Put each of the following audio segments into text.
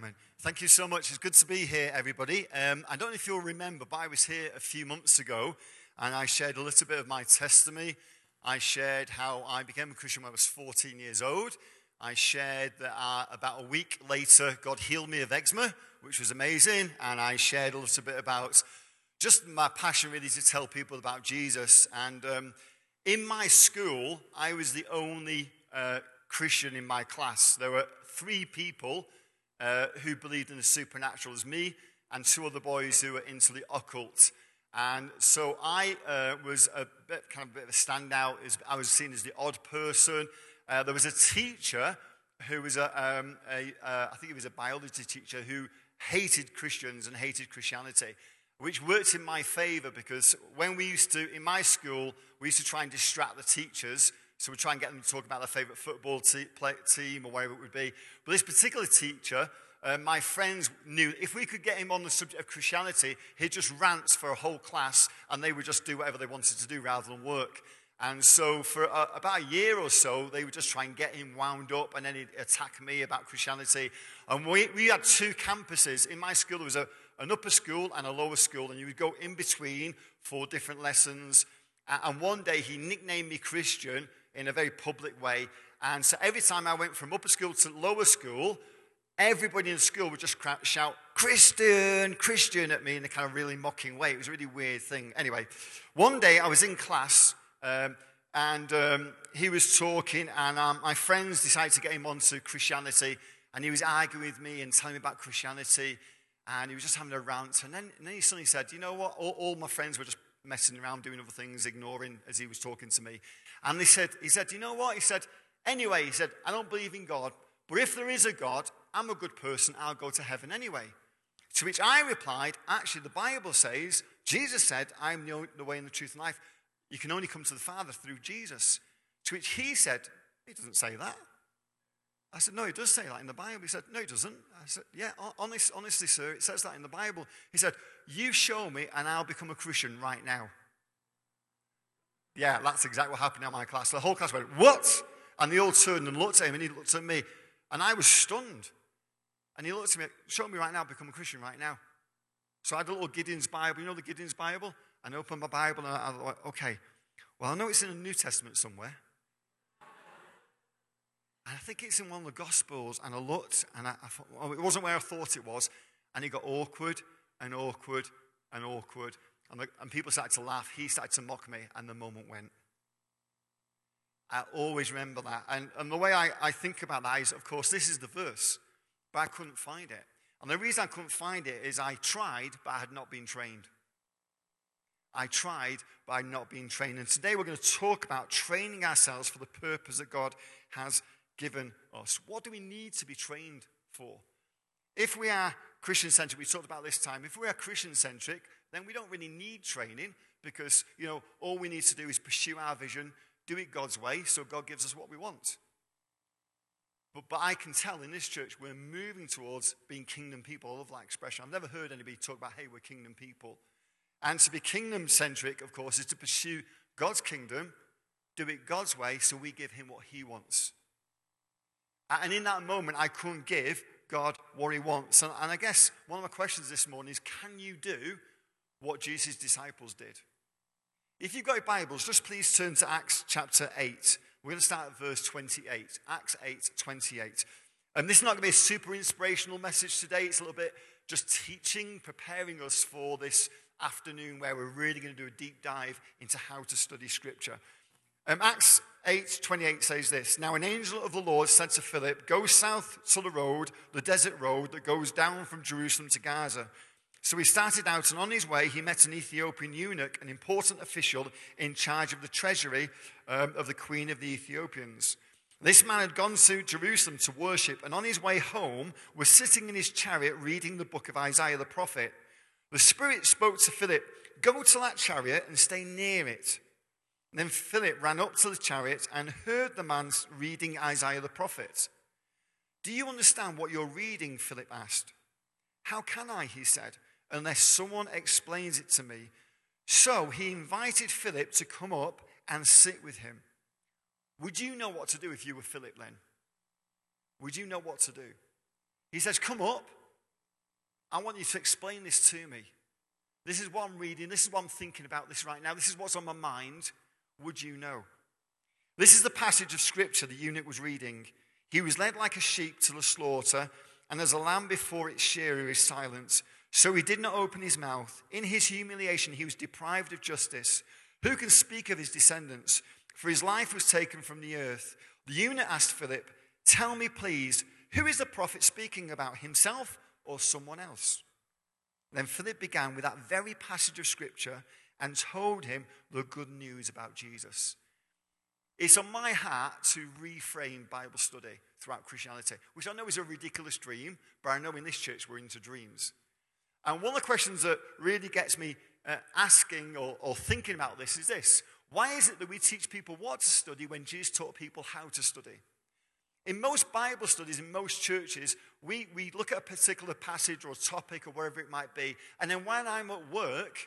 Amen. Thank you so much. It's good to be here, everybody. I don't know if you'll remember, but I was here a few months ago, and I shared a little bit of my testimony. I shared how I became a Christian when I was 14 years old. I shared that about a week later, God healed me of eczema, which was amazing. And I shared a little bit about just my passion, really, to tell people about Jesus. And in my school, I was the only Christian in my class. There were 3 people who believed in the supernatural, as me and 2 other boys who were into the occult. And so I was a bit of a standout. I was seen as the odd person. There was a teacher who was I think he was a biology teacher who hated Christians and hated Christianity, which worked in my favor because when in my school, we used to try and distract the teachers. So we try and get them to talk about their favorite football team or whatever it would be. But this particular teacher, my friends knew if we could get him on the subject of Christianity, he'd just rant for a whole class and they would just do whatever they wanted to do rather than work. And so for about a year or so, they would just try and get him wound up and then he'd attack me about Christianity. And we had 2 campuses. In my school, there was an upper school and a lower school, and you would go in between for different lessons. And one day he nicknamed me Christian in a very public way. And so every time I went from upper school to lower school, everybody in the school would just shout, Christian, Christian at me in a kind of really mocking way. It was a really weird thing. Anyway, one day I was in class and he was talking and my friends decided to get him onto Christianity, and he was arguing with me and telling me about Christianity, and he was just having a rant. And then he suddenly said, you know what, all my friends were just messing around, doing other things, ignoring as he was talking to me. And he said, you know what? He said, anyway, I don't believe in God, but if there is a God, I'm a good person, I'll go to heaven anyway. To which I replied, actually, the Bible says, Jesus said, I'm the way and the truth and life. You can only come to the Father through Jesus. To which he said, he doesn't say that. I said, no, it does say that in the Bible. He said, no, it doesn't. I said, yeah, honestly, sir, it says that in the Bible. He said, you show me and I'll become a Christian right now. Yeah, that's exactly what happened in my class. The whole class went, what? And they all turned and looked at him, and he looked at me. And I was stunned. And he looked at me, show me right now, become a Christian right now. So I had a little Gideon's Bible. You know the Gideon's Bible? And I opened my Bible, and I thought, okay, well, I know it's in the New Testament somewhere. And I think it's in one of the Gospels. And I looked, and I thought, oh, it wasn't where I thought it was. And it got awkward and awkward and awkward. And people started to laugh. He started to mock me, and the moment went. I always remember that. And the way I think about that is, of course, this is the verse, but I couldn't find it. And the reason I couldn't find it is I tried, but I had not been trained. I tried, but I had not been trained. And today we're going to talk about training ourselves for the purpose that God has given us. What do we need to be trained for? If we are Christian-centric, we talked about this time, if we are Christian-centric, then we don't really need training because, all we need to do is pursue our vision, do it God's way, so God gives us what we want. But I can tell in this church we're moving towards being kingdom people. I love that expression. I've never heard anybody talk about, hey, we're kingdom people. And to be kingdom-centric, of course, is to pursue God's kingdom, do it God's way, so we give him what he wants. And in that moment, I couldn't give God what he wants. And I guess one of my questions this morning is, can you do what Jesus' disciples did? If you've got your Bibles, just please turn to Acts chapter 8. We're going to start at verse 28. Acts 8:28. And this is not going to be a super inspirational message today. It's a little bit just teaching, preparing us for this afternoon where we're really going to do a deep dive into how to study Scripture. Acts 8:28 says this. Now an angel of the Lord said to Philip, go south to the road, the desert road that goes down from Jerusalem to Gaza. So he started out, and on his way he met an Ethiopian eunuch, an important official in charge of the treasury of the queen of the Ethiopians. This man had gone to Jerusalem to worship, and on his way home was sitting in his chariot reading the book of Isaiah the prophet. The Spirit spoke to Philip, go to that chariot and stay near it. And then Philip ran up to the chariot and heard the man reading Isaiah the prophet. Do you understand what you're reading? Philip asked. How can I, he said, unless someone explains it to me? So he invited Philip to come up and sit with him. Would you know what to do if you were Philip then? Would you know what to do? He says, come up. I want you to explain this to me. This is what I'm reading. This is what I'm thinking about this right now. This is what's on my mind. Would you know? This is the passage of scripture the eunuch was reading. He was led like a sheep to the slaughter, and as a lamb before its shearer is silent, so he did not open his mouth. In his humiliation he was deprived of justice. Who can speak of his descendants? For his life was taken from the earth. The eunuch asked Philip, "Tell me, please, who is the prophet speaking about, himself or someone else?" Then Philip began with that very passage of scripture and told him the good news about Jesus. It's on my heart to reframe Bible study throughout Christianity, which I know is a ridiculous dream, but I know in this church we're into dreams. And one of the questions that really gets me asking or thinking about this is this. Why is it that we teach people what to study when Jesus taught people how to study? In most Bible studies, in most churches, we look at a particular passage or topic or wherever it might be, and then when I'm at work,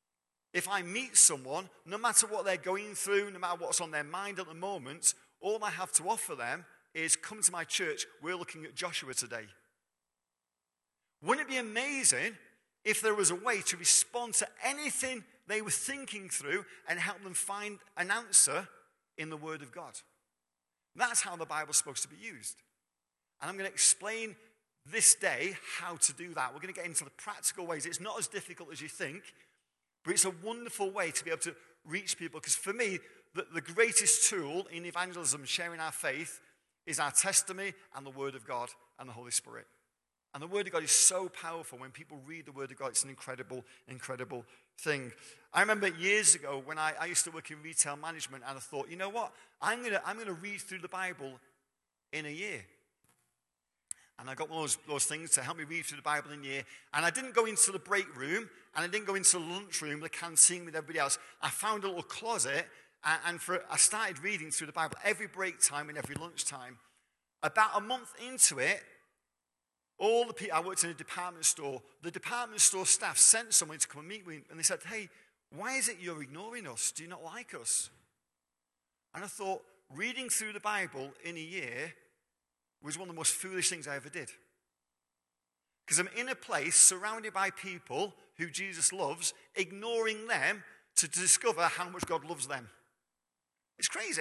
if I meet someone, no matter what they're going through, no matter what's on their mind at the moment, all I have to offer them is, come to my church, we're looking at Joshua today. Wouldn't it be amazing if there was a way to respond to anything they were thinking through and help them find an answer in the Word of God? That's how the Bible's supposed to be used. And I'm going to explain this day how to do that. We're going to get into the practical ways. It's not as difficult as you think, but it's a wonderful way to be able to reach people. Because for me, the greatest tool in evangelism, sharing our faith, is our testimony and the Word of God and the Holy Spirit. And the Word of God is so powerful. When people read the Word of God, it's an incredible, incredible thing. I remember years ago when I used to work in retail management, and I thought, you know what? I'm gonna read through the Bible in a year. And I got one of those things to help me read through the Bible in a year. And I didn't go into the break room, and I didn't go into the lunch room, the canteen with everybody else. I found a little closet, and I started reading through the Bible every break time and every lunchtime. About a month into it, all the people, I worked in a department store, the department store staff sent someone to come and meet me, and they said, "Hey, why is it you're ignoring us? Do you not like us?" And I thought, reading through the Bible in a year was one of the most foolish things I ever did. Because I'm in a place surrounded by people who Jesus loves, ignoring them to discover how much God loves them. It's crazy.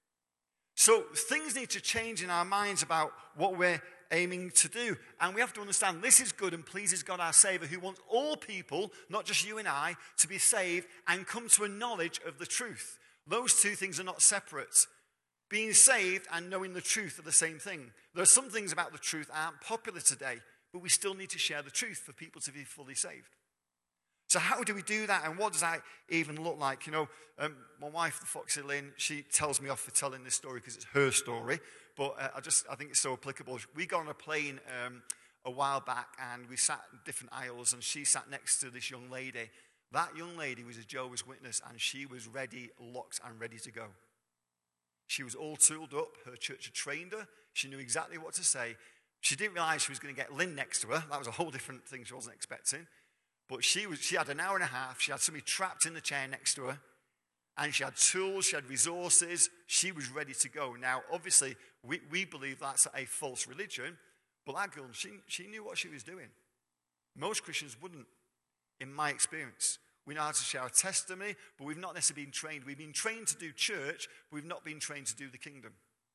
So things need to change in our minds about what we're aiming to do. And we have to understand this is good and pleases God our Savior, who wants all people, not just you and I, to be saved and come to a knowledge of the truth. Those two things are not separate. Being saved and knowing the truth are the same thing. There are some things about the truth that aren't popular today, but we still need to share the truth for people to be fully saved. So how do we do that, and what does that even look like? You know, my wife, the Foxy Lynn, she tells me off for telling this story because it's her story, but I think it's so applicable. We got on a plane a while back, and we sat in different aisles, and she sat next to this young lady. That young lady was a Jehovah's Witness, and she was ready, locked, and ready to go. She was all tooled up. Her church had trained her. She knew exactly what to say. She didn't realize she was going to get Lynn next to her. That was a whole different thing she wasn't expecting. But she had an hour and a half. She had somebody trapped in the chair next to her. And she had tools. She had resources. She was ready to go. Now, obviously, we believe that's a false religion. But that girl, she knew what she was doing. Most Christians wouldn't, in my experience. We know how to share our testimony, but we've not necessarily been trained. We've been trained to do church, but we've not been trained to do the kingdom.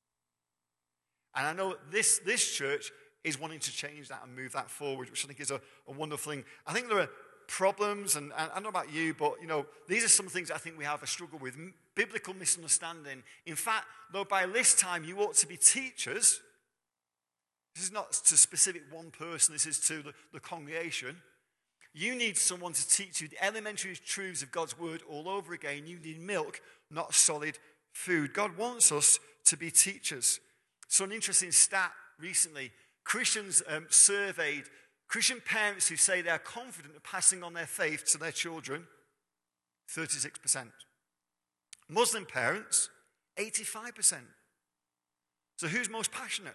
And I know this church is wanting to change that and move that forward, which I think is a wonderful thing. I think there are problems, and I don't know about you, but, you know, these are some things I think we have a struggle with. Biblical misunderstanding. In fact, though by this time you ought to be teachers, this is not to specific one person, this is to the congregation. You need someone to teach you the elementary truths of God's word all over again. You need milk, not solid food. God wants us to be teachers. So an interesting stat recently, Christians surveyed Christian parents who say they are confident of passing on their faith to their children, 36%. Muslim parents, 85%. So who's most passionate?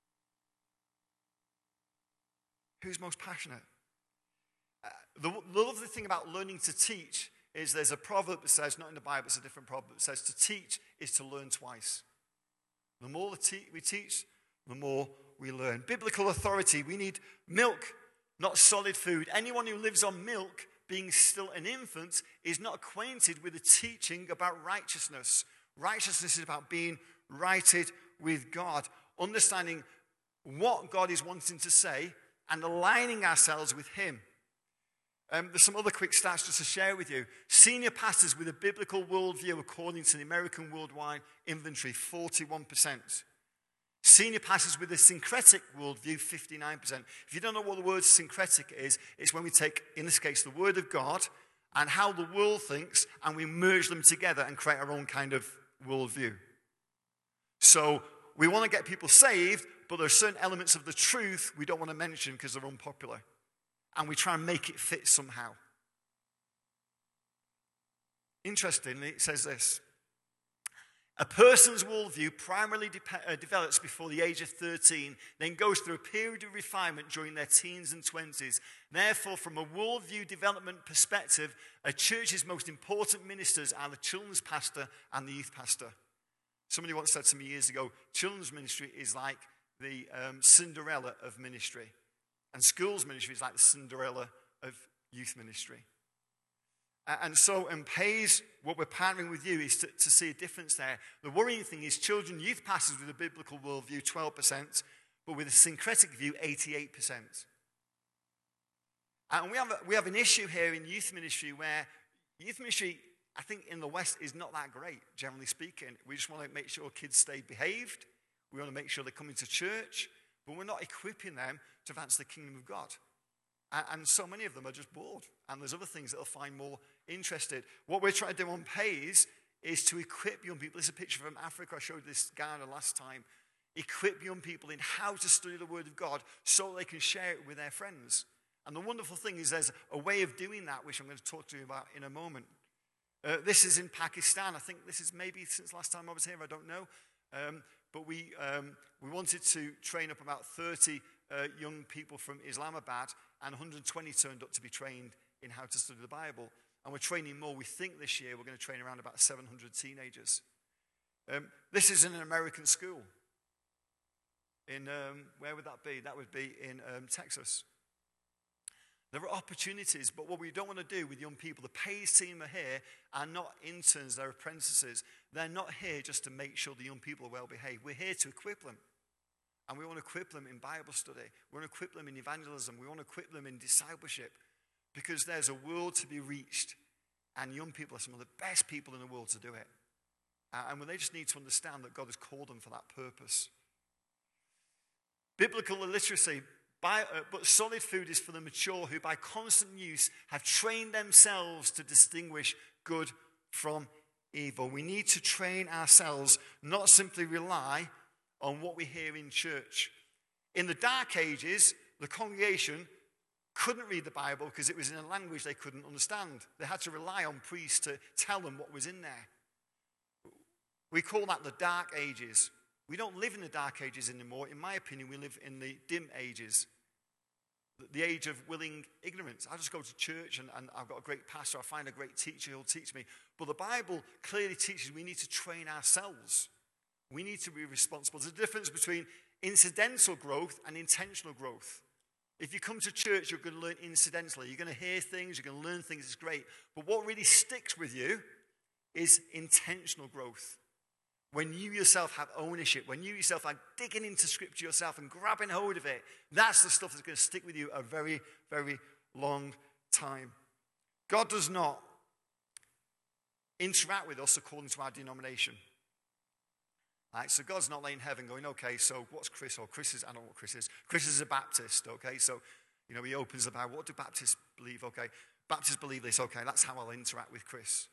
Who's most passionate? The lovely thing about learning to teach is there's a proverb that says, not in the Bible, it's a different proverb, that says to teach is to learn twice. The more we teach, the more we learn. Biblical authority, we need milk, not solid food. Anyone who lives on milk, being still an infant, is not acquainted with the teaching about righteousness. Righteousness is about being righted with God, understanding what God is wanting to say and aligning ourselves with him. There's some other quick stats just to share with you. Senior pastors with a biblical worldview, according to the American Worldwide Inventory, 41%. Senior pastors with a syncretic worldview, 59%. If you don't know what the word syncretic is, it's when we take, in this case, the word of God and how the world thinks, and we merge them together and create our own kind of worldview. So we want to get people saved, but there are certain elements of the truth we don't want to mention because they're unpopular. And we try and make it fit somehow. Interestingly, it says this. A person's worldview primarily develops before the age of 13, then goes through a period of refinement during their teens and 20s. Therefore, from a worldview development perspective, a church's most important ministers are the children's pastor and the youth pastor. Somebody once said to me years ago, children's ministry is like the Cinderella of ministry. And schools ministry is like the Cinderella of youth ministry. And so Pays, what we're partnering with you is to see a difference there. The worrying thing is children, youth pastors with a biblical worldview, 12%, but with a syncretic view, 88%. And we have an issue here in youth ministry where youth ministry, I think in the West, is not that great, generally speaking. We just want to make sure kids stay behaved. We want to make sure they come into church, but we're not equipping them to advance the kingdom of God. And so many of them are just bored. And there's other things that they'll find more interested. What we're trying to do on Pays is to equip young people. This is a picture from Africa. I showed this Ghana last time. Equip young people in how to study the Word of God so they can share it with their friends. And the wonderful thing is there's a way of doing that, which I'm going to talk to you about in a moment. This is in Pakistan. I think this is maybe since last time I was here. I don't know. But we wanted to train up about 30 young people from Islamabad, and 120 turned up to be trained in how to study the Bible. And we're training more. We think this year we're going to train around about 700 teenagers. This is in an American school. In, where would that be? That would be in Texas. There are opportunities, but what we don't want to do with young people, the Pays team are here, are not interns, they're apprentices. They're not here just to make sure the young people are well behaved. We're here to equip them. And we want to equip them in Bible study. We want to equip them in evangelism. We want to equip them in discipleship. Because there's a world to be reached. And young people are some of the best people in the world to do it. And they just need to understand that God has called them for that purpose. Biblical illiteracy. But solid food is for the mature who by constant use have trained themselves to distinguish good from evil. We need to train ourselves, not simply rely on what we hear in church. In the Dark Ages, the congregation couldn't read the Bible because it was in a language they couldn't understand. They had to rely on priests to tell them what was in there. We call that the Dark Ages. We don't live in the Dark Ages anymore. In my opinion, we live in the dim ages. The age of willing ignorance. I just go to church and I've got a great pastor. I find a great teacher who'll teach me. But the Bible clearly teaches we need to train ourselves. We need to be responsible. There's a difference between incidental growth and intentional growth. If you come to church, you're going to learn incidentally. You're going to hear things. You're going to learn things. It's great. But what really sticks with you is intentional growth. When you yourself have ownership, when you yourself are digging into Scripture yourself and grabbing hold of it, that's the stuff that's going to stick with you a very, very long time. God does not interact with us according to our denomination. Right, so God's not laying in heaven going, okay, so what's Chris? Or Chris is, I don't know what Chris is. Chris is a Baptist, okay? So, he opens the Bible. What do Baptists believe? Okay, Baptists believe this. Okay, that's how I'll interact with Chris.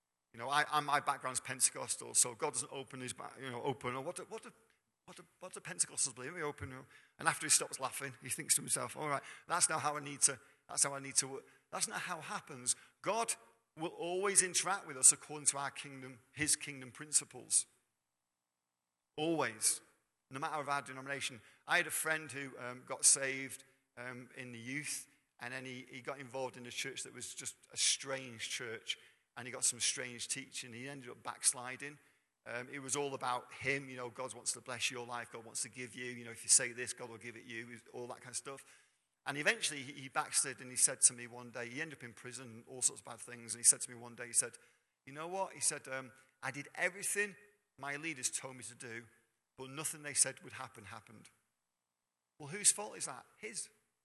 My background's Pentecostal, so God doesn't open his, open. Or what do Pentecostals believe? We open, and after he stops laughing, he thinks to himself, all right, that's not how I need to work. That's not how it happens. God will always interact with us according to our kingdom, his kingdom principles. Always, no matter of our denomination. I had a friend who got saved in the youth, and then he got involved in a church that was just a strange church, and he got some strange teaching. He ended up backsliding. It was all about him. God wants to bless your life. God wants to give you. If you say this, God will give it you. All that kind of stuff. And eventually he backslid, and he said to me one day, he ended up in prison, all sorts of bad things. And he said to me one day, he said, you know what? He said, I did everything my leaders told me to do, but nothing they said would happen happened. Well, whose fault is that? His.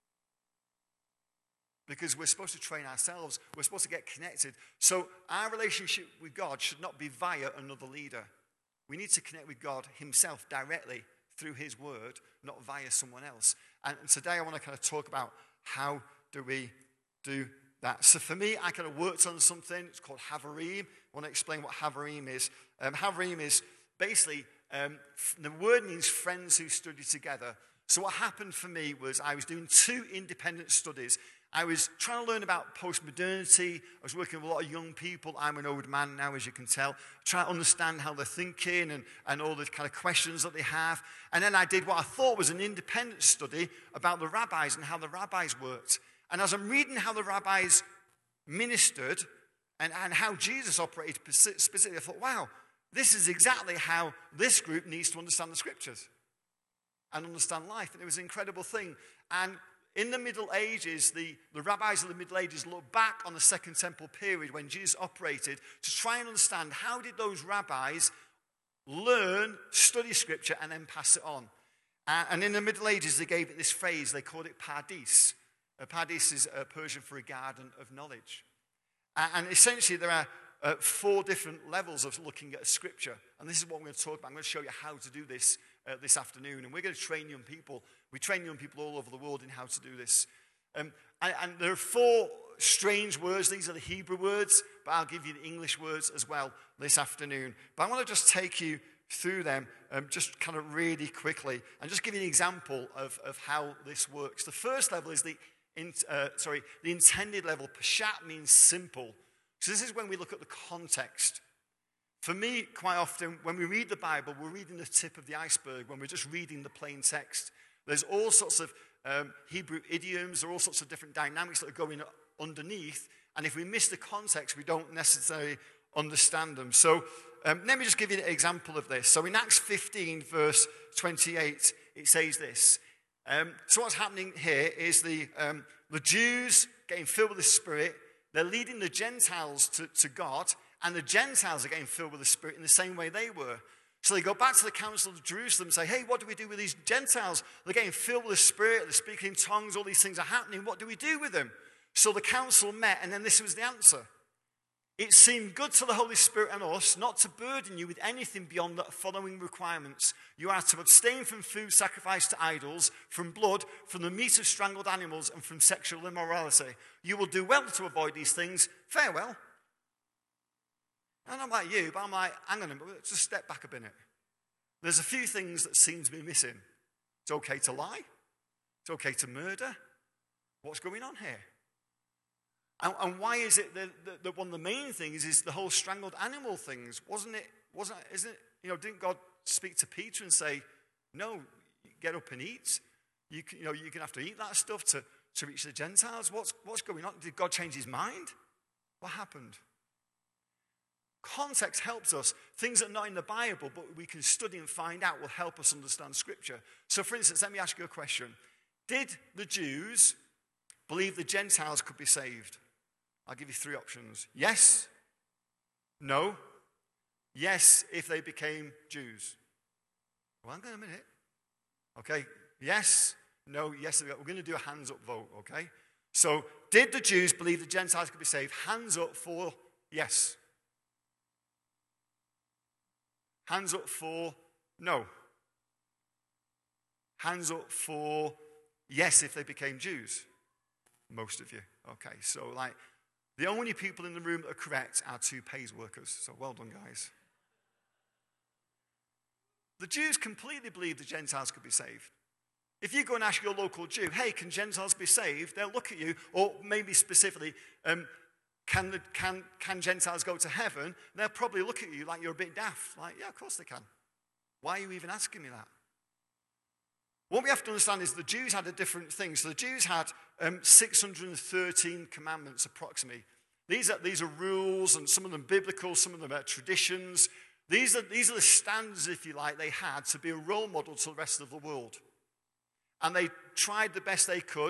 Because we're supposed to train ourselves. We're supposed to get connected. So our relationship with God should not be via another leader. We need to connect with God himself directly through his word, not via someone else. And today I want to kind of talk about how do we do that. So for me, I kind of worked on something. It's called Havarim. I want to explain what Havarim is. Havarim is basically, the word means friends who study together. So what happened for me was I was doing 2 independent studies. I was trying to learn about postmodernity. I was working with a lot of young people. I'm an old man now, as you can tell. Trying to understand how they're thinking and all the kind of questions that they have. And then I did what I thought was an independent study about the rabbis and how the rabbis worked. And as I'm reading how the rabbis ministered and how Jesus operated specifically, I thought, wow, this is exactly how this group needs to understand the scriptures and understand life. And it was an incredible thing. And in the Middle Ages, the rabbis of the Middle Ages looked back on the Second Temple period when Jesus operated to try and understand how did those rabbis learn, study scripture, and then pass it on. And in the Middle Ages, they gave it this phrase. They called it Pardis. Pardis is Persian for a garden of knowledge. And essentially, there are 4 different levels of looking at scripture. And this is what we're going to talk about. I'm going to show you how to do this this afternoon. And we're going to train young people. We train young people all over the world in how to do this. And there are 4 strange words. These are the Hebrew words, but I'll give you the English words as well this afternoon. But I want to just take you through them just kind of really quickly and just give you an example of how this works. The first level is the intended level. Peshat means simple. So this is when we look at the context. For me, quite often, when we read the Bible, we're reading the tip of the iceberg, when we're just reading the plain text. There's all sorts of Hebrew idioms, there are all sorts of different dynamics that are going underneath, and if we miss the context, we don't necessarily understand them. So let me just give you an example of this. So in Acts 15, verse 28, it says this. So what's happening here is the Jews getting filled with the Spirit, they're leading the Gentiles to God, and the Gentiles are getting filled with the Spirit in the same way they were. So they go back to the council of Jerusalem and say, hey, what do we do with these Gentiles? They're getting filled with the Spirit, they're speaking in tongues, all these things are happening. What do we do with them? So the council met, and then this was the answer. It seemed good to the Holy Spirit and us not to burden you with anything beyond the following requirements. You are to abstain from food sacrificed to idols, from blood, from the meat of strangled animals, and from sexual immorality. You will do well to avoid these things. Farewell. And I'm like you, but I'm like, hang on a minute, just step back a minute. There's a few things that seem to be missing. It's okay to lie. It's okay to murder. What's going on here? And why is it that one of the main things is the whole strangled animal things? Isn't it, didn't God speak to Peter and say, no, get up and eat? You're going to have to eat that stuff to reach the Gentiles. What's going on? Did God change his mind? What happened? Context helps us. Things that are not in the Bible, but we can study and find out will help us understand Scripture. So, for instance, let me ask you a question. Did the Jews believe the Gentiles could be saved? I'll give you 3 options. Yes. No. Yes, if they became Jews. Well, hang on a minute. Okay. Yes. No. Yes. We're going to do a hands up vote. Okay. So, did the Jews believe the Gentiles could be saved? Hands up for yes. Hands up for no. Hands up for yes if they became Jews. Most of you. Okay, so the only people in the room that are correct are 2 pays workers. So well done, guys. The Jews completely believed the Gentiles could be saved. If you go and ask your local Jew, hey, can Gentiles be saved? They'll look at you, or maybe specifically, can Gentiles go to heaven? They'll probably look at you like you're a bit daft. Like, yeah, of course they can. Why are you even asking me that? What we have to understand is the Jews had a different thing. So the Jews had 613 commandments approximately. These are rules, and some of them biblical, some of them are traditions. These are the standards, if you like, they had to be a role model to the rest of the world. And they tried the best they could.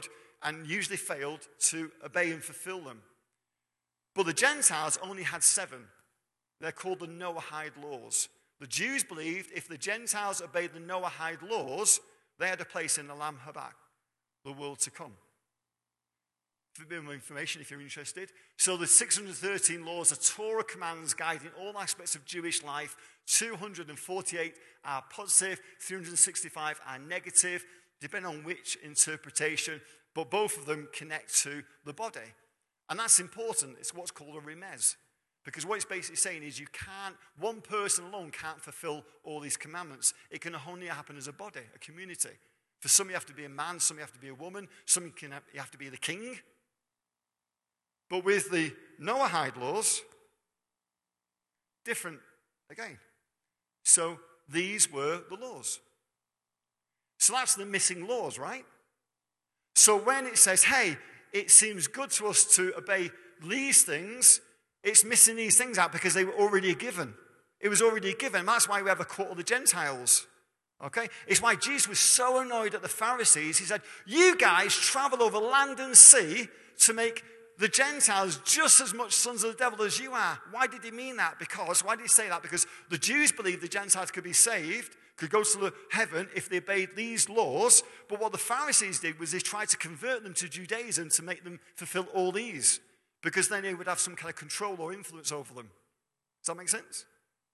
and usually failed to obey and fulfill them. But the Gentiles only had 7. They're called the Noahide laws. The Jews believed if the Gentiles obeyed the Noahide laws, they had a place in the Lam Habak, the world to come. For a bit more information if you're interested. So the 613 laws are Torah commands guiding all aspects of Jewish life. 248 are positive, 365 are negative, depending on which interpretation, but both of them connect to the body. And that's important. It's what's called a remez. Because what it's basically saying is one person alone can't fulfill all these commandments. It can only happen as a body, a community. For some you have to be a man, some you have to be a woman, some you have to be the king. But with the Noahide laws, different again. So these were the laws. So that's the missing laws, right? So when it says, hey, it seems good to us to obey these things, it's missing these things out because they were already given. It was already given. That's why we have a court of the Gentiles. Okay? It's why Jesus was so annoyed at the Pharisees. He said, you guys travel over land and sea to make the Gentiles just as much sons of the devil as you are. Why did he mean that? Why did he say that? Because the Jews believed the Gentiles could be saved, could go to heaven if they obeyed these laws. But what the Pharisees did was they tried to convert them to Judaism to make them fulfill all these. Because then they would have some kind of control or influence over them. Does that make sense?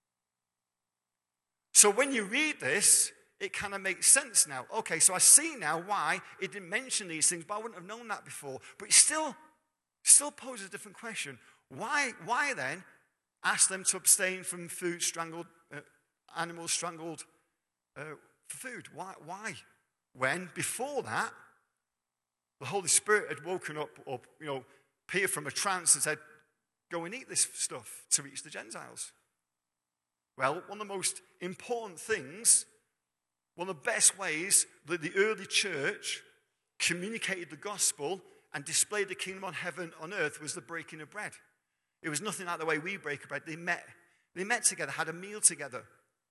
So when you read this, it kind of makes sense now. Okay, so I see now why it didn't mention these things, but I wouldn't have known that before. But it still poses a different question. Why then ask them to abstain from food strangled, animals strangled for food? Why? When before that, the Holy Spirit had woken up, or Peter from a trance and said, go and eat this stuff to reach the Gentiles. Well, one of the most important things, one of the best ways that the early church communicated the gospel and displayed the kingdom on heaven on earth was the breaking of bread. It was nothing like the way we break bread. They met together, had a meal together.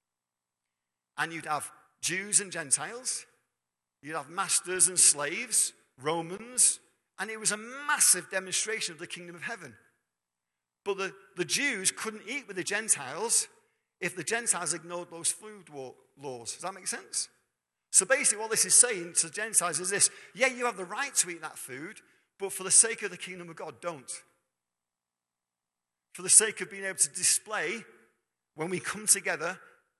And you'd have Jews and Gentiles. You'd have masters and slaves, Romans. And it was a massive demonstration of the kingdom of heaven. But the Jews couldn't eat with the Gentiles if the Gentiles ignored those food laws. Does that make sense? So basically what this is saying to Gentiles is this: yeah, you have the right to eat that food, but for the sake of the kingdom of God, don't. For the sake of being able to display, when we come together,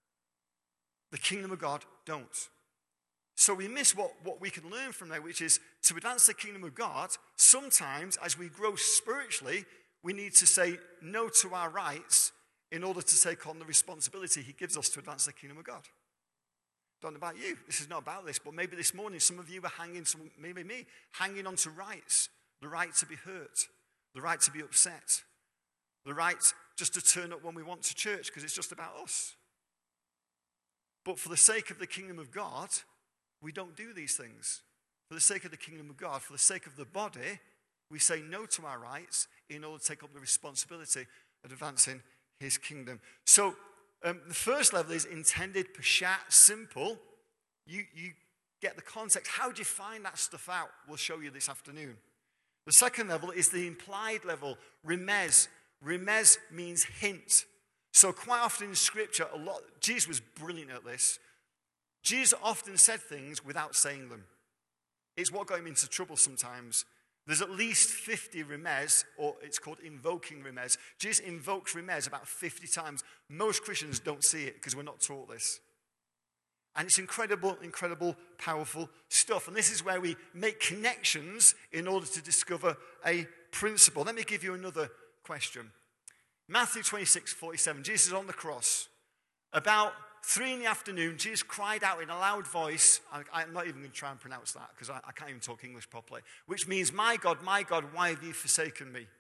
the kingdom of God, don't. So we miss what we can learn from there, which is to advance the kingdom of God, sometimes as we grow spiritually, we need to say no to our rights in order to take on the responsibility he gives us to advance the kingdom of God. Don't know about you. This is not about this, but maybe this morning some of you are maybe me, hanging on to rights. The right to be hurt, the right to be upset, the right just to turn up when we want to church because it's just about us. But for the sake of the kingdom of God, we don't do these things. For the sake of the kingdom of God, for the sake of the body, we say no to our rights in order to take up the responsibility of advancing his kingdom. So the first level is intended, pashat, simple. You get the context. How do you find that stuff out? We'll show you this afternoon. The second level is the implied level, remez. Remez means hint. So quite often in Scripture, Jesus was brilliant at this. Jesus often said things without saying them. It's what got him into trouble sometimes. There's at least 50 remez, or it's called invoking remez. Jesus invokes remez about 50 times. Most Christians don't see it because we're not taught this. And it's incredible, powerful stuff. And this is where we make connections in order to discover a principle. Let me give you another question. Matthew 26:47, Jesus is on the cross. About 3 PM, Jesus cried out in a loud voice. I'm not even going to try and pronounce that because I can't even talk English properly. Which means, my God, why have you forsaken me?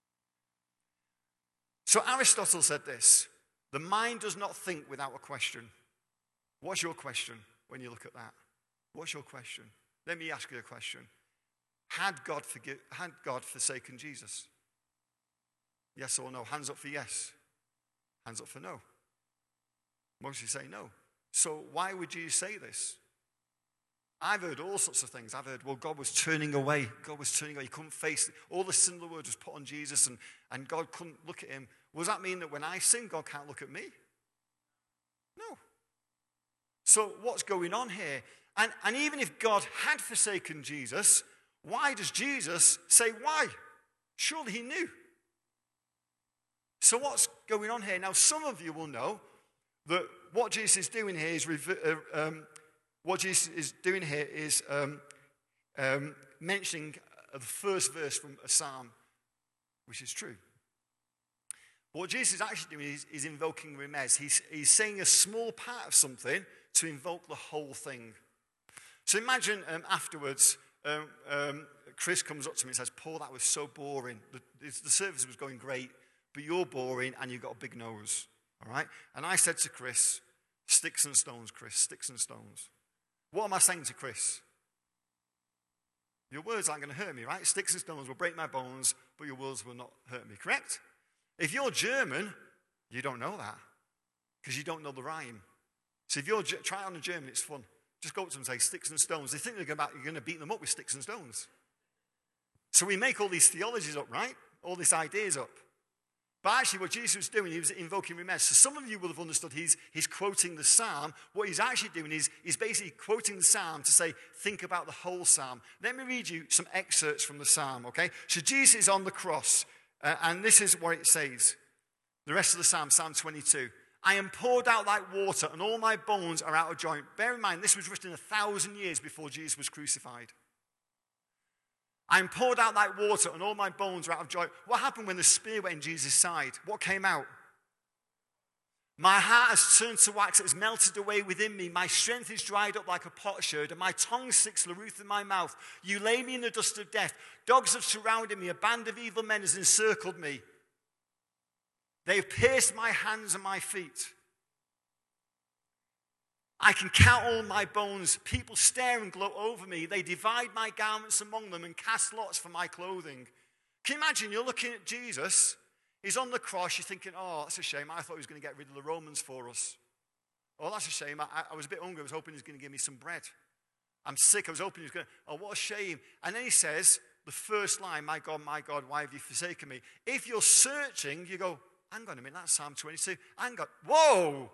So Aristotle said this: the mind does not think without a question. What's your question when you look at that? What's your question? Let me ask you a question. Had God forsaken Jesus? Yes or no? Hands up for yes. Hands up for no. Most of you say no. So why would you say this? I've heard all sorts of things. I've heard, well, God was turning away. God was turning away. He couldn't face it. All the sin of the world was put on Jesus, and God couldn't look at him. Does that mean that when I sin, God can't look at me? No. So what's going on here? And even if God had forsaken Jesus, why does Jesus say why? Surely he knew. So what's going on here? Now, some of you will know that what Jesus is doing here is mentioning the first verse from a psalm, which is true. But what Jesus is actually doing is invoking remez. He's saying a small part of something to invoke the whole thing. So imagine afterwards, Chris comes up to me and says, Paul, that was so boring. The service was going great, but you're boring and you've got a big nose. All right? And I said to Chris, sticks and stones, Chris, sticks and stones. What am I saying to Chris? Your words aren't going to hurt me, right? Sticks and stones will break my bones, but your words will not hurt me, correct? If you're German, you don't know that because you don't know the rhyme. So if you're try it on a German, it's fun. Just go up to them and say, sticks and stones. They think you're going to beat them up with sticks and stones. So we make all these theologies up, right? All these ideas up. But actually what Jesus was doing, he was invoking remez. So some of you will have understood he's quoting the psalm. What he's actually doing is he's basically quoting the psalm to say, think about the whole psalm. Let me read you some excerpts from the psalm, okay? So Jesus is on the cross, and this is what it says. The rest of the psalm, Psalm 22. I am poured out like water, and all my bones are out of joint. Bear in mind, this was written 1,000 years before Jesus was crucified. I am poured out like water, and all my bones are out of joint. What happened when the spear went in Jesus' side? What came out? My heart has turned to wax, it has melted away within me. My strength is dried up like a potsherd, and my tongue sticks loose in my mouth. You lay me in the dust of death. Dogs have surrounded me. A band of evil men has encircled me. They have pierced my hands and my feet. I can count all my bones. People stare and gloat over me. They divide my garments among them and cast lots for my clothing. Can you imagine? You're looking at Jesus. He's on the cross. You're thinking, oh, that's a shame. I thought he was going to get rid of the Romans for us. Oh, that's a shame. I was a bit hungry. I was hoping he was going to give me some bread. I'm sick. I was hoping he was going to, oh, what a shame. And then he says, the first line, my God, why have you forsaken me? If you're searching, you go, hang on a minute, that's Psalm 22. Whoa!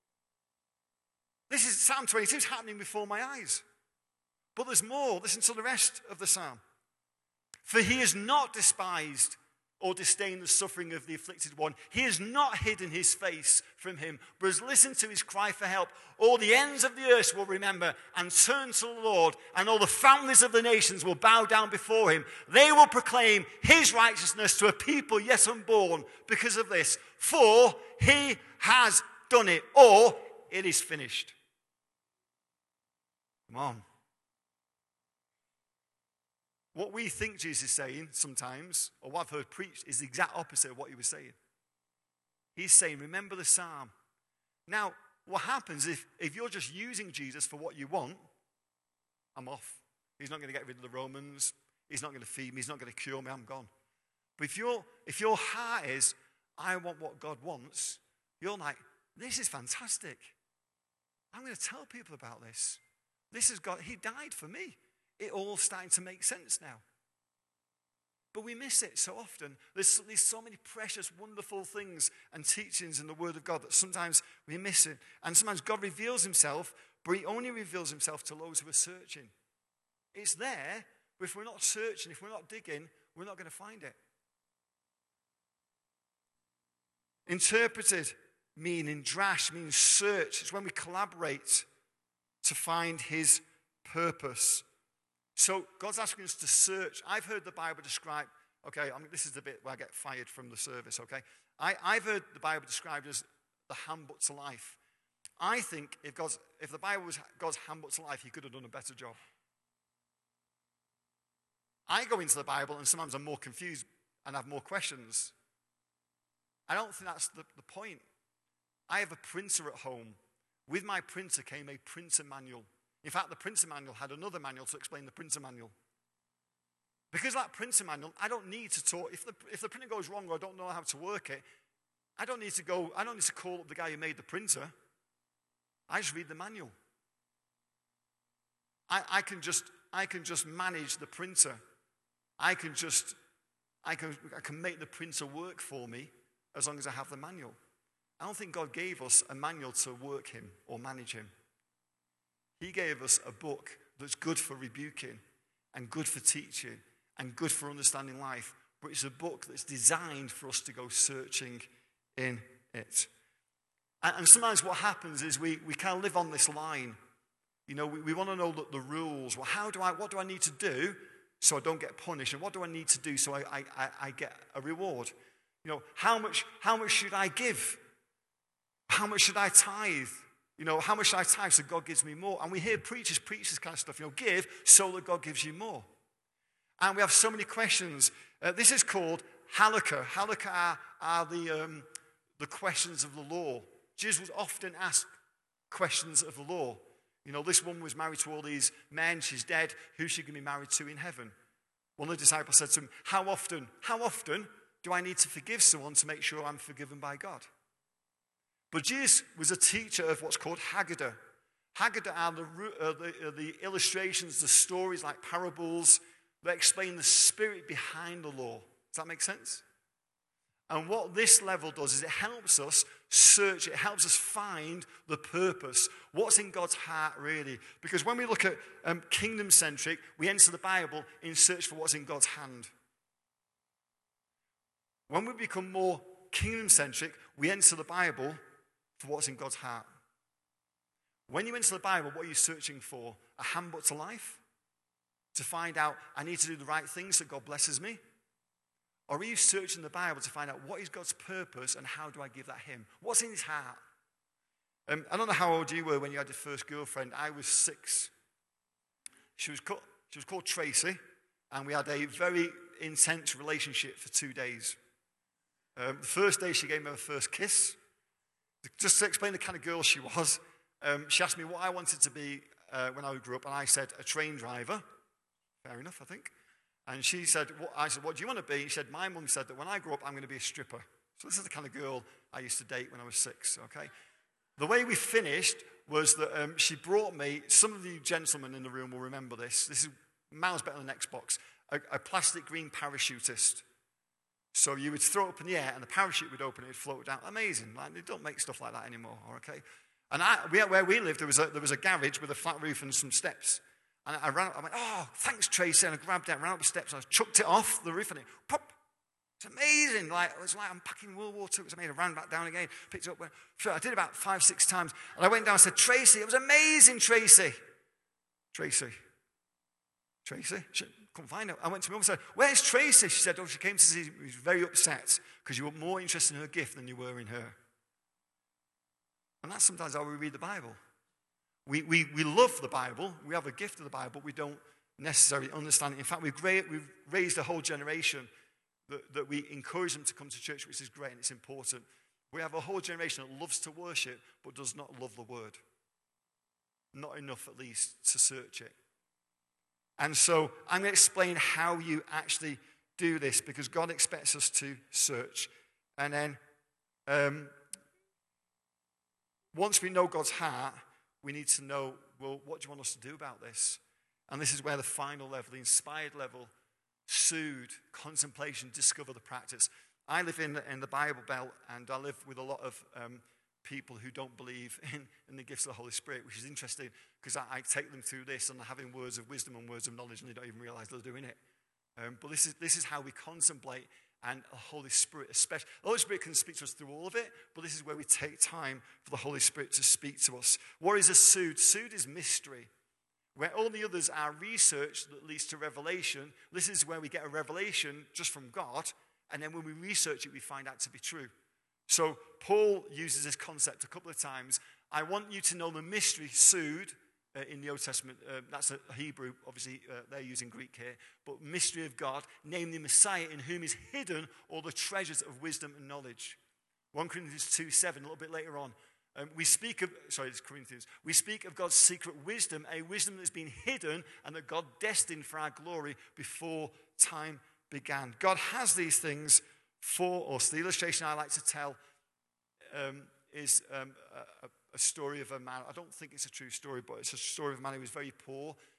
This is Psalm 22 is happening before my eyes. But there's more. Listen to the rest of the psalm. For he has not despised or disdained the suffering of the afflicted one. He has not hidden his face from him, but has listened to his cry for help. All the ends of the earth will remember and turn to the Lord, and all the families of the nations will bow down before him. They will proclaim his righteousness to a people yet unborn because of this. For he has done it, or it is finished. Come on. What we think Jesus is saying sometimes, or what I've heard preached, is the exact opposite of what he was saying. He's saying, remember the psalm. Now, what happens if you're just using Jesus for what you want, I'm off. He's not going to get rid of the Romans. He's not going to feed me. He's not going to cure me. I'm gone. But if your heart is, I want what God wants, you're like, this is fantastic. I'm going to tell people about this. This is God. He died for me. It all starting to make sense now. But we miss it so often. There's so many precious, wonderful things and teachings in the Word of God that sometimes we miss it. And sometimes God reveals himself, but he only reveals himself to those who are searching. It's there, but if we're not searching, if we're not digging, we're not going to find it. Interpreted meaning, drash means search. It's when we collaborate to find his purpose. So God's asking us to search. I've heard the Bible described, this is the bit where I get fired from the service, okay? I've heard the Bible described as the handbook to life. I think if the Bible was God's handbook to life, he could have done a better job. I go into the Bible and sometimes I'm more confused and have more questions. I don't think that's the point. I have a printer at home. With my printer came a printer manual. In fact, the printer manual had another manual to explain the printer manual. Because that printer manual, I don't need to talk. If the printer goes wrong or I don't know how to work it, I don't need to call up the guy who made the printer. I just read the manual. I can just manage the printer. I can make the printer work for me as long as I have the manual. I don't think God gave us a manual to work him or manage him. He gave us a book that's good for rebuking and good for teaching and good for understanding life. But it's a book that's designed for us to go searching in it. And sometimes what happens is we kind of live on this line. You know, we want to know the rules. Well, what do I need to do so I don't get punished? And what do I need to do so I get a reward? You know, how much should I give? How much should I tithe? You know, how much should I tithe so God gives me more? And we hear preachers preach this kind of stuff. You know, give so that God gives you more. And we have so many questions. This is called halakha. Halakha are the questions of the law. Jesus would often ask questions of the law. You know, this woman was married to all these men. She's dead. Who's she going to be married to in heaven? One of the disciples said to him, how often do I need to forgive someone to make sure I'm forgiven by God? But Jesus was a teacher of what's called Haggadah. Haggadah are the illustrations, the stories like parables that explain the spirit behind the law. Does that make sense? And what this level does is it helps us search, it helps us find the purpose. What's in God's heart, really? Because when we look at kingdom-centric, we enter the Bible in search for what's in God's hand. When we become more kingdom-centric, we enter the Bible for what's in God's heart. When you enter the Bible, what are you searching for? A handbook to life? To find out, I need to do the right things so God blesses me? Or are you searching the Bible to find out what is God's purpose and how do I give that him? What's in his heart? I don't know how old you were when you had your first girlfriend. I was 6. She was called Tracy, and we had a very intense relationship for 2 days. The first day she gave me her first kiss. Just to explain the kind of girl she was, she asked me what I wanted to be when I grew up, and I said a train driver. Fair enough, I think. And she said, I said, what do you want to be? She said, my mum said that when I grow up, I'm going to be a stripper. So this is the kind of girl I used to date when I was 6, okay? The way we finished was that she brought me, some of you gentlemen in the room will remember this. This is miles better than Xbox. A plastic green parachutist. So you would throw it up in the air and the parachute would open and it would float down. Amazing. Like, they don't make stuff like that anymore, okay? And where we lived, there was a garage with a flat roof and some steps. And I went, oh, thanks, Tracy. And I grabbed it, ran up the steps, and I chucked it off the roof, and it pop. It's amazing. It was like I'm packing World War II. It was amazing. I ran back down again, picked it up. So I did about 5, 6 times. And I went down and said, Tracy, it was amazing, Tracy. Tracy. She couldn't find her. I went to my mum and said, where's Tracy? She said, oh, she came to see, she was very upset because you were more interested in her gift than you were in her. And that's sometimes how we read the Bible. We love the Bible. We have a gift of the Bible, but we don't necessarily understand it. In fact, we've raised a whole generation that we encourage them to come to church, which is great and it's important. We have a whole generation that loves to worship, but does not love the word. Not enough, at least, to search it. And so I'm going to explain how you actually do this, because God expects us to search. And then once we know God's heart, we need to know, well, what do you want us to do about this? And this is where the final level, the inspired level, soothe, contemplation, discover the practice. I live in the Bible Belt, and I live with a lot of people who don't believe in the gifts of the Holy Spirit, which is interesting because I take them through this and they're having words of wisdom and words of knowledge, and they don't even realize they're doing it. But this is how we contemplate, and the Holy Spirit especially. The Holy Spirit can speak to us through all of it, but this is where we take time for the Holy Spirit to speak to us. What is a soothe? Soothe is mystery. Where all the others are research that leads to revelation, this is where we get a revelation just from God, and then when we research it, we find out to be true. So Paul uses this concept a couple of times. I want you to know the mystery, soothe, in the Old Testament. That's a Hebrew, obviously they're using Greek here. But mystery of God, namely Messiah, in whom is hidden all the treasures of wisdom and knowledge. 1 Corinthians 2:7, a little bit later on. We speak of God's secret wisdom, a wisdom that's been hidden and that God destined for our glory before time began. God has these things for us. The illustration I like to tell is a story of a man. I don't think it's a true story, but it's a story of a man who was very poor,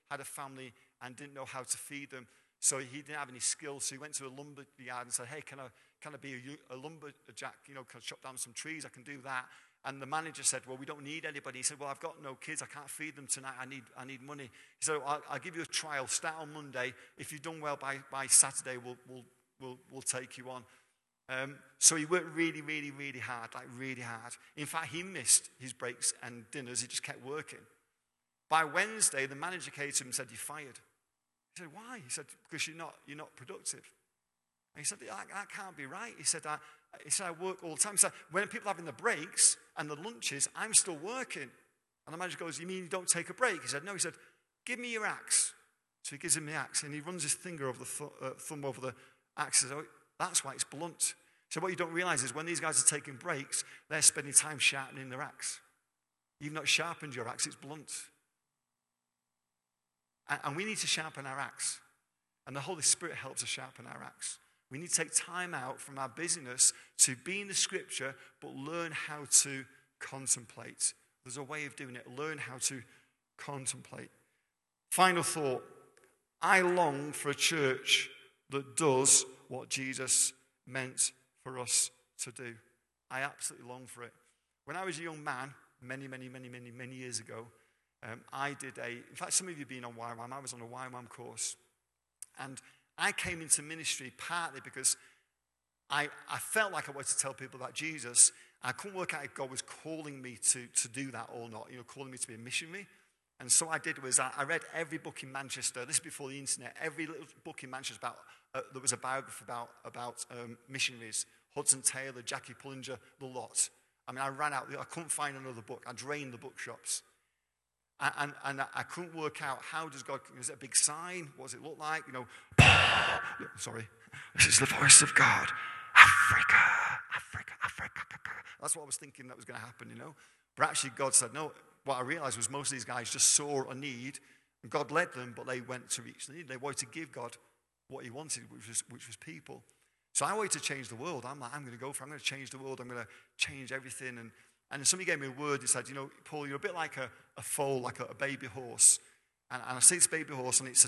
had a family and didn't know how to feed them. So he didn't have any skills. So he went to a lumber yard and said, hey, can I be a lumberjack? You know, can I chop down some trees? I can do that. And the manager said, well, we don't need anybody. He said, well, I've got no kids. I can't feed them tonight. I need money. He said, I'll give you a trial. Start on Monday. If you've done well by Saturday, we'll take you on. So he worked really, really, really hard, like really hard. In fact, he missed his breaks and dinners. He just kept working. By Wednesday, the manager came to him and said, you're fired. He said, why? He said, because you're not productive. And he said, that can't be right. He said, I work all the time. He said, when people are having the breaks and the lunches, I'm still working. And the manager goes, you mean you don't take a break? He said, no. He said, give me your axe. So he gives him the axe, and he runs his finger over the thumb over the axe. He said, oh, that's why it's blunt. So what you don't realize is when these guys are taking breaks, they're spending time sharpening their axe. You've not sharpened your axe, it's blunt. And we need to sharpen our axe. And the Holy Spirit helps us sharpen our axe. We need to take time out from our busyness to be in the Scripture, but learn how to contemplate. There's a way of doing it. Learn how to contemplate. Final thought. I long for a church that does what Jesus meant for us to do. I absolutely long for it. When I was a young man, many years ago, I did in fact, some of you have been on YWAM. I was on a YWAM course. And I came into ministry partly because I felt like I wanted to tell people about Jesus. I couldn't work out if God was calling me to do that or not, calling me to be a missionary. And so I did was I read every book in Manchester. This is before the internet. Every little book in Manchester there was a biography about missionaries. Hudson Taylor, Jackie Pullinger, the lot. I mean, I ran out. I couldn't find another book. I drained the bookshops. And I couldn't work out, how does God, is it a big sign? What does it look like? Sorry. This is the voice of God. Africa. That's what I was thinking that was going to happen, But actually God said, no. What I realized was most of these guys just saw a need, and God led them, but they went to reach the need. They wanted to give God what he wanted, which was people. So I wanted to change the world. I'm going to change the world. I'm going to change everything. And somebody gave me a word. He said, Paul, you're a bit like a foal, like a baby horse. And I see this baby horse, and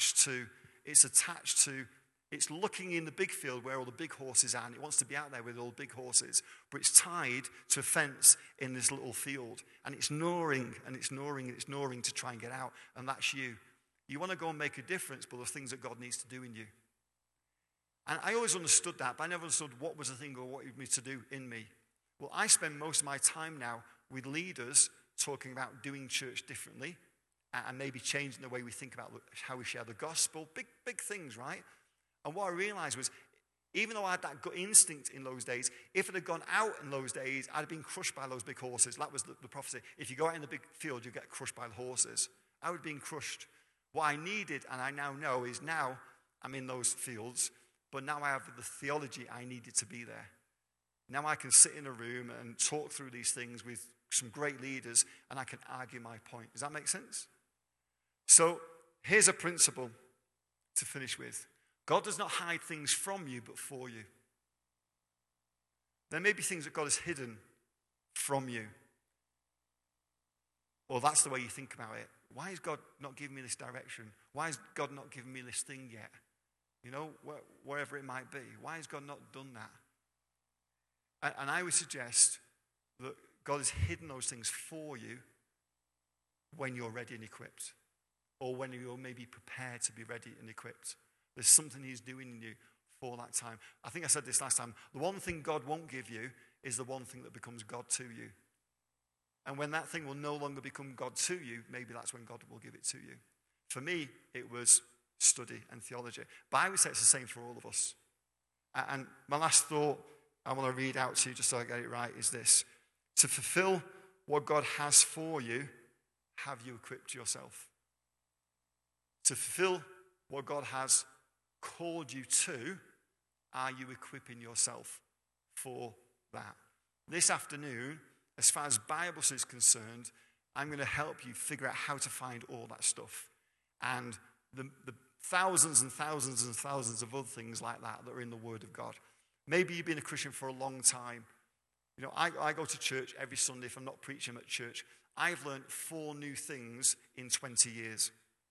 it's looking in the big field where all the big horses are, and it wants to be out there with all the big horses. But it's tied to a fence in this little field. And it's gnawing, and it's gnawing, and it's gnawing to try and get out. And that's you. You want to go and make a difference, but there's things that God needs to do in you. And I always understood that, but I never understood what was the thing or what he wanted me to do in me. Well, I spend most of my time now with leaders talking about doing church differently and maybe changing the way we think about how we share the gospel. Big things, right? And what I realized was, even though I had that gut instinct in those days, if it had gone out in those days, I'd have been crushed by those big horses. That was the prophecy. If you go out in the big field, you get crushed by the horses. I would have been crushed. What I needed, and I now know, is now I'm in those fields, but now I have the theology I needed to be there. Now I can sit in a room and talk through these things with some great leaders, and I can argue my point. Does that make sense? So here's a principle to finish with. God does not hide things from you, but for you. There may be things that God has hidden from you. Or that's the way you think about it. Why is God not giving me this direction? Why is God not giving me this thing yet? Wherever it might be. Why has God not done that? And I would suggest that God has hidden those things for you when you're ready and equipped. Or when you're maybe prepared to be ready and equipped. There's something he's doing in you for that time. I think I said this last time. The one thing God won't give you is the one thing that becomes God to you. And when that thing will no longer become God to you, maybe that's when God will give it to you. For me, it was study and theology. But I would say it's the same for all of us. And my last thought I want to read out to you just so I get it right is this. To fulfill what God has for you, have you equipped yourself? To fulfill what God has called you to, are you equipping yourself for that? This afternoon, as far as Bible is concerned, I'm going to help you figure out how to find all that stuff. And the thousands and thousands and thousands of other things like that are in the Word of God. Maybe you've been a Christian for a long time. I go to church every Sunday. If I'm not preaching at church, I've learned 4 new things in 20 years.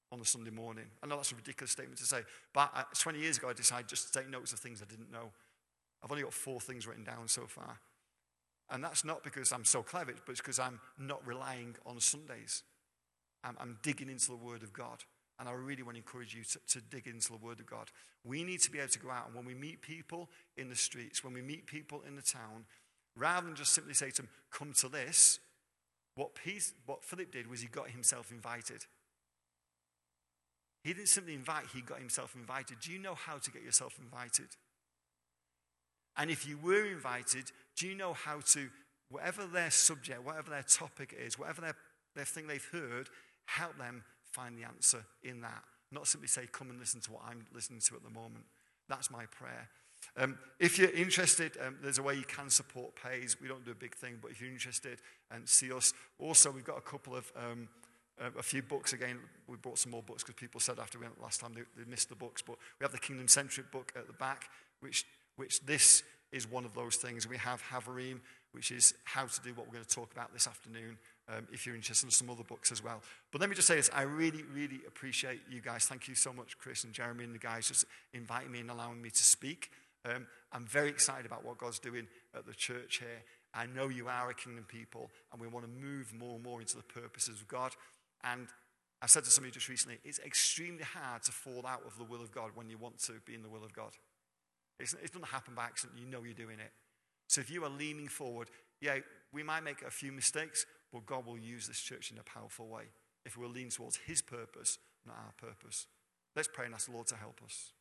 on a Sunday morning. I know that's a ridiculous statement to say, but 20 years ago I decided just to take notes of things I didn't know. I've only got 4 things written down so far. And that's not because I'm so clever, but it's because I'm not relying on Sundays. I'm digging into the Word of God. And I really want to encourage you to dig into the Word of God. We need to be able to go out, and when we meet people in the streets, when we meet people in the town, rather than just simply say to them, come to this, what Philip did was he got himself invited. He didn't simply invite, he got himself invited. Do you know how to get yourself invited? And if you were invited, do you know how to, whatever their subject, whatever their topic is, whatever their thing they've heard, help them find the answer in that. Not simply say, come and listen to what I'm listening to at the moment. That's my prayer. If you're interested, there's a way you can support Pays. We don't do a big thing, but if you're interested, and see us. Also, we've got a couple of, a few books. Again, we brought some more books because people said after we went last time they missed the books. But we have the Kingdom Centric book at the back, which this is one of those things. We have Havarim, which is how to do what we're going to talk about this afternoon, if you're interested in some other books as well. But let me just say this, I really, really appreciate you guys. Thank you so much, Chris and Jeremy and the guys, just inviting me and allowing me to speak. I'm very excited about what God's doing at the church here. I know you are a kingdom people, and we want to move more and more into the purposes of God. And I said to somebody just recently, it's extremely hard to fall out of the will of God when you want to be in the will of God. It doesn't happen by accident. You know you're doing it. So if you are leaning forward, yeah, we might make a few mistakes, but God will use this church in a powerful way if we're leaning towards his purpose, not our purpose. Let's pray and ask the Lord to help us.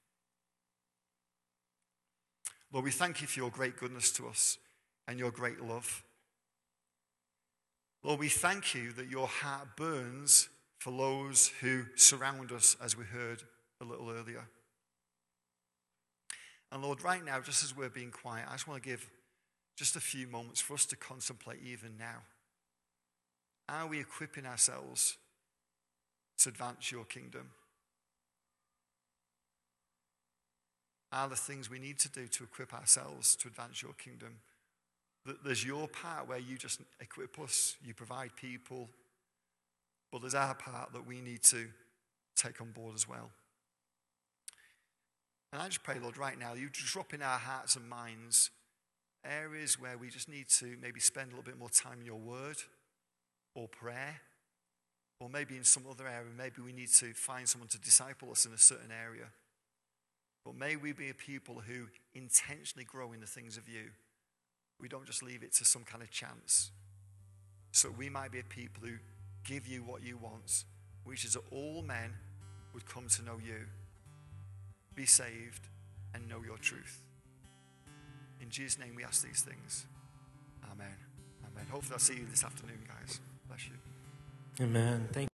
Lord, we thank you for your great goodness to us and your great love. Lord, we thank you that your heart burns for those who surround us, as we heard a little earlier. And Lord, right now, just as we're being quiet, I just want to give just a few moments for us to contemplate even now. Are we equipping ourselves to advance your kingdom? Are the things we need to do to equip ourselves to advance your kingdom? There's your part where you just equip us, you provide people, but there's our part that we need to take on board as well. And I just pray, Lord, right now, you drop in our hearts and minds areas where we just need to maybe spend a little bit more time in your word or prayer, or maybe in some other area, maybe we need to find someone to disciple us in a certain area. But may we be a people who intentionally grow in the things of you. We don't just leave it to some kind of chance. So we might be a people who give you what you want, which is that all men would come to know you, be saved, and know your truth. In Jesus' name we ask these things. Amen. Amen. Hopefully I'll see you this afternoon, guys. Bless you. Amen. Thank you.